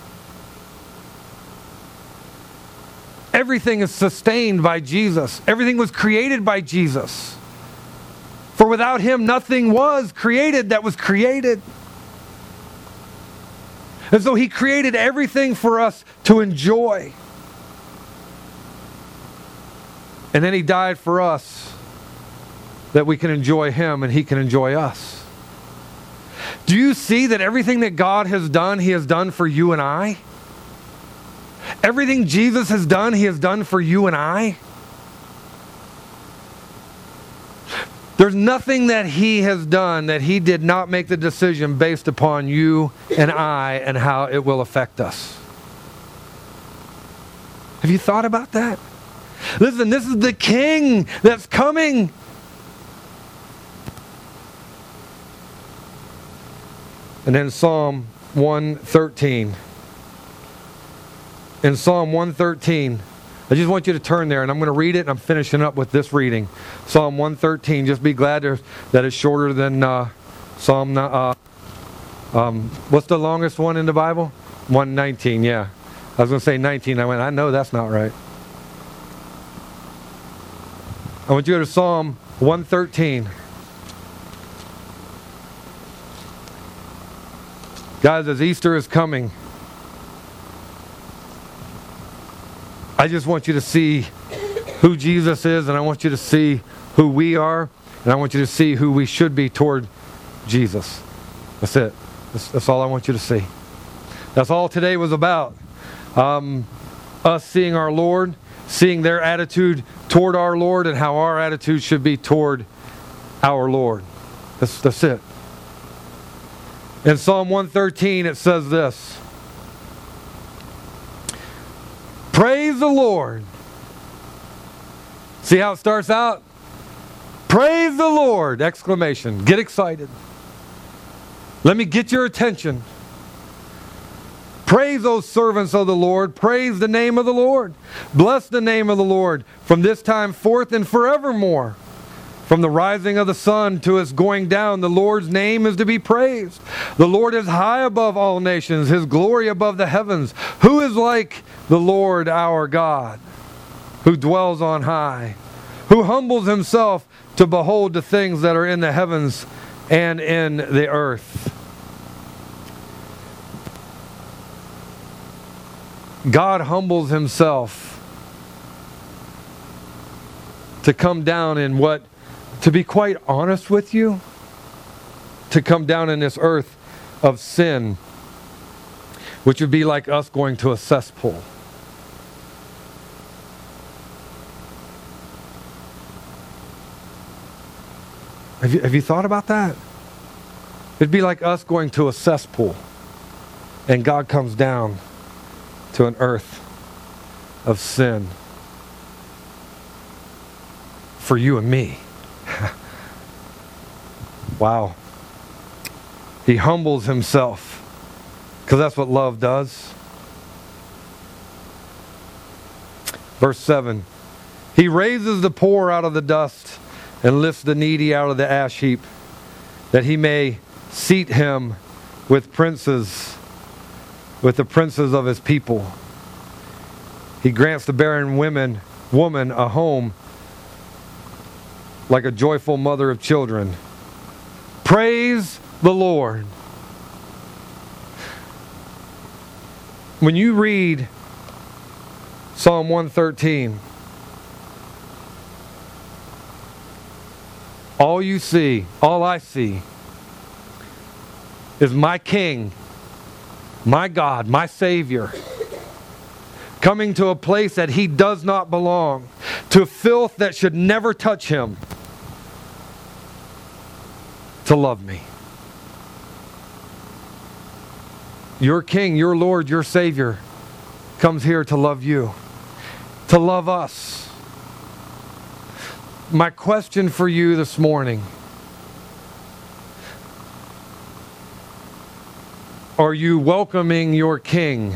Everything is sustained by Jesus. Everything was created by Jesus. For without him, nothing was created that was created. And so he created everything for us to enjoy. And then he died for us that we can enjoy him and he can enjoy us. Do you see that everything that God has done, he has done for you and I? Everything Jesus has done, he has done for you and I. There's nothing that he has done that he did not make the decision based upon you and I and how it will affect us. Have you thought about that? Listen, this is the King that's coming. And then Psalm 113. In Psalm 113, I just want you to turn there, and I'm going to read it, and I'm finishing up with this reading. Psalm 113. Just be glad that it's shorter than Psalm. What's the longest one in the Bible? 119. Yeah, I was going to say 19. I went, I know that's not right. I want you to go to Psalm 113. Guys, as Easter is coming, I just want you to see who Jesus is, and I want you to see who we are, and I want you to see who we should be toward Jesus. That's it. That's all I want you to see. That's all today was about. Us seeing our Lord, seeing their attitude toward our Lord, and how our attitude should be toward our Lord. That's it. In Psalm 113, it says this. Praise the Lord. See how it starts out? Praise the Lord! Exclamation. Get excited. Let me get your attention. Praise those servants of the Lord. Praise the name of the Lord. Bless the name of the Lord from this time forth and forevermore. From the rising of the sun to its going down, the Lord's name is to be praised. The Lord is high above all nations, his glory above the heavens. Who is like the Lord our God, who dwells on high, who humbles himself to behold the things that are in the heavens and in the earth? God humbles himself to come down in what, to be quite honest with you, to come down in this earth of sin, which would be like us going to a cesspool. Have you thought about that? It'd be like us going to a cesspool, and God comes down to an earth of sin for you and me. Wow. He humbles himself, because that's what love does. Verse 7. He raises the poor out of the dust and lifts the needy out of the ash heap, that he may seat him with princes, with the princes of his people. He grants the barren woman a home like a joyful mother of children. Praise the Lord. When you read Psalm 113, all I see is my King, my God, my Savior, coming to a place that he does not belong, to filth that should never touch him, to love me. Your King, your Lord, your Savior comes here to love you, to love us. My question for you this morning: are you welcoming your King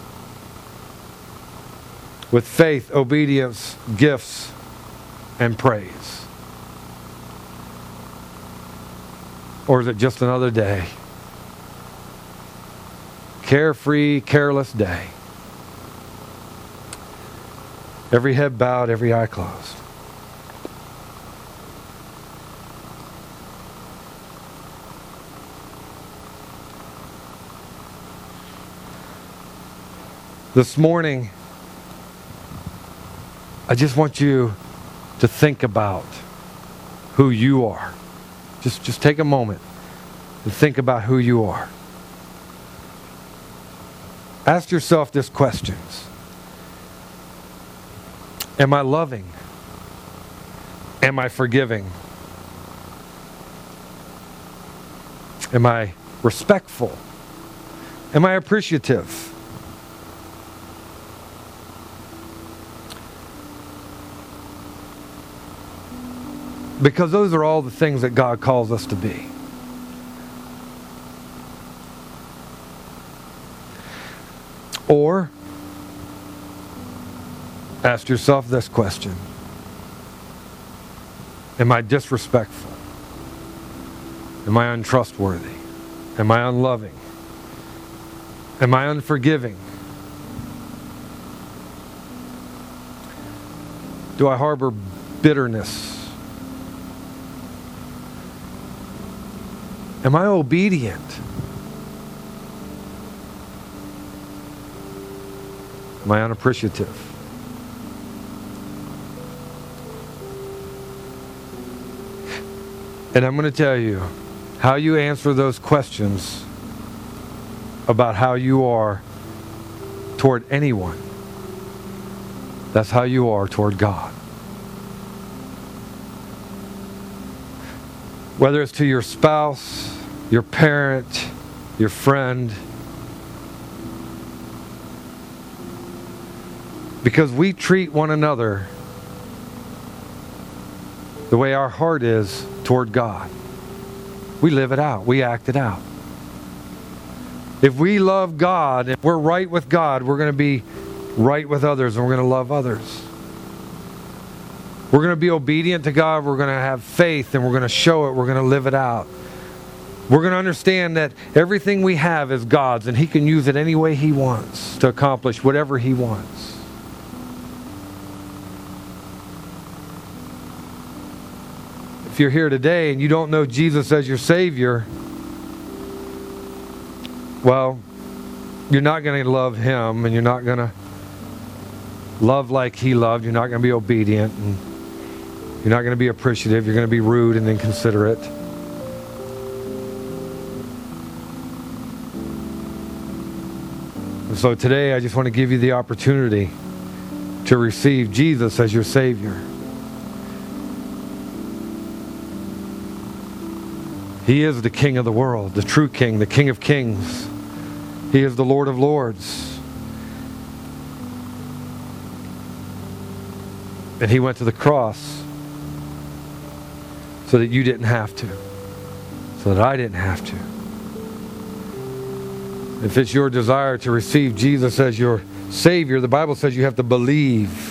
with faith, obedience, gifts, and praise? Or is it just another day? Carefree, careless day. Every head bowed, every eye closed. This morning, I just want you to think about who you are. Just take a moment and think about who you are. Ask yourself these questions. Am I loving? Am I forgiving? Am I respectful? Am I appreciative? Because those are all the things that God calls us to be. Or, ask yourself this question. Am I disrespectful? Am I untrustworthy? Am I unloving? Am I unforgiving? Do I harbor bitterness? Am I obedient? Am I unappreciative? And I'm going to tell you, how you answer those questions about how you are toward anyone, that's how you are toward God. Whether it's to your spouse, your parent, your friend. Because we treat one another the way our heart is toward God. We live it out. We act it out. If we love God, if we're right with God, we're going to be right with others and we're going to love others. We're going to be obedient to God. We're going to have faith and we're going to show it. We're going to live it out. We're going to understand that everything we have is God's and He can use it any way He wants to accomplish whatever He wants. If you're here today and you don't know Jesus as your Savior, well, you're not going to love Him and you're not going to love like He loved. You're not going to be obedient and you're not going to be appreciative. You're going to be rude and inconsiderate. And so today I just want to give you the opportunity to receive Jesus as your Savior. He is the King of the world, the true King, the King of kings. He is the Lord of lords. And He went to the cross so that you didn't have to, so that I didn't have to. If it's your desire to receive Jesus as your Savior, the Bible says you have to believe.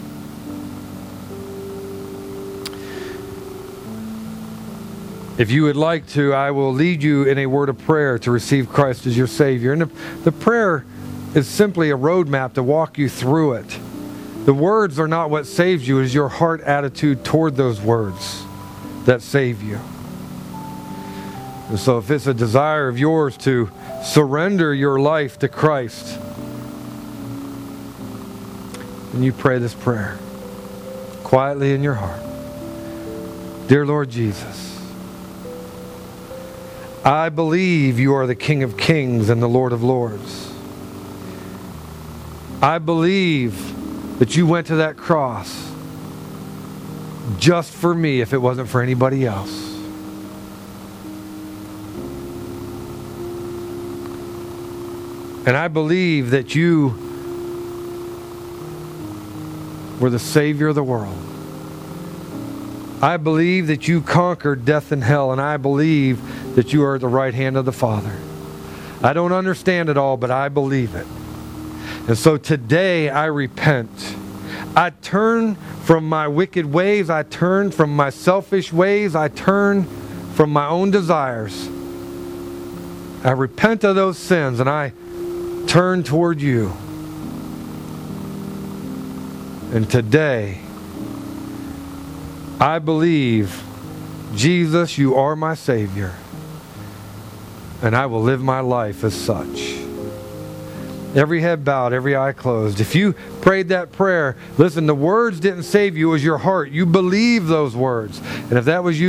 If you would like to, I will lead you in a word of prayer to receive Christ as your Savior. And the prayer is simply a roadmap to walk you through it. The words are not what saves you. It is your heart attitude toward those words that save you. And so if it's a desire of yours to surrender your life to Christ, then you pray this prayer quietly in your heart. Dear Lord Jesus, I believe you are the King of kings and the Lord of lords. I believe that you went to that cross just for me if it wasn't for anybody else. And I believe that you were the Savior of the world. I believe that you conquered death and hell, and I believe that you are at the right hand of the Father. I don't understand it all, but I believe it. And so today I repent. I turn from my wicked ways. I turn from my selfish ways. I turn from my own desires. I repent of those sins and I turn toward you. And today I believe, Jesus, you are my Savior. And I will live my life as such. Every head bowed, every eye closed. If you prayed that prayer, listen, the words didn't save you. It was your heart. You believe those words. And if that was you,